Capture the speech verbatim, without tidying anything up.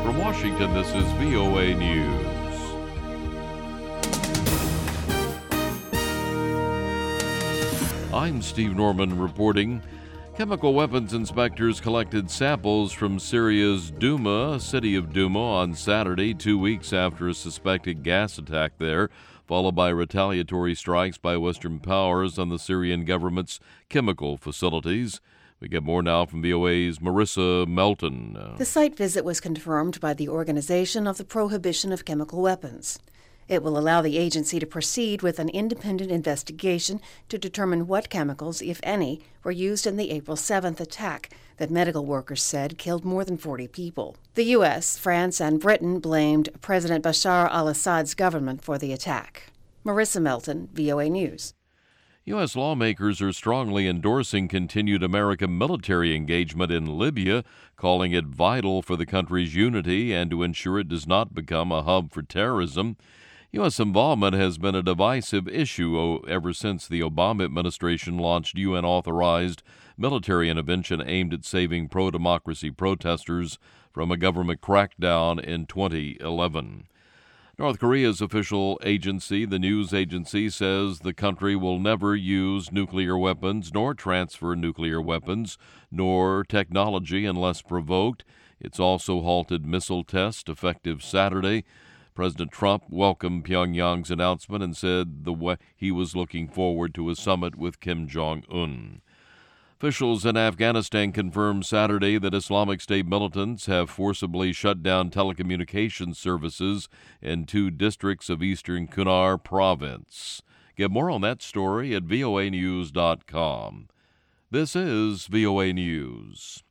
From Washington, this is V O A News. I'm Steve Norman reporting. Chemical weapons inspectors collected samples from Syria's Douma, city of Douma, on Saturday, two weeks after a suspected gas attack there, followed by retaliatory strikes by Western powers on the Syrian government's chemical facilities. We get more now from V O A's Marissa Melton. The site visit was confirmed by the Organization of the Prohibition of Chemical Weapons. It will allow the agency to proceed with an independent investigation to determine what chemicals, if any, were used in the April seventh attack that medical workers said killed more than forty people. The U S, France, and Britain blamed President Bashar al-Assad's government for the attack. Marissa Melton, V O A News. U S lawmakers are strongly endorsing continued American military engagement in Libya, calling it vital for the country's unity and to ensure it does not become a hub for terrorism. U S involvement has been a divisive issue ever since the Obama administration launched U N-authorized military intervention aimed at saving pro-democracy protesters from a government crackdown in twenty eleven. North Korea's official agency, the news agency, says the country will never use nuclear weapons nor transfer nuclear weapons nor technology unless provoked. It's also halted missile tests effective Saturday. President Trump welcomed Pyongyang's announcement and said the way he was looking forward to a summit with Kim Jong-un. Officials in Afghanistan confirmed Saturday that Islamic State militants have forcibly shut down telecommunications services in two districts of eastern Kunar province. Get more on that story at V O A news dot com. This is V O A News.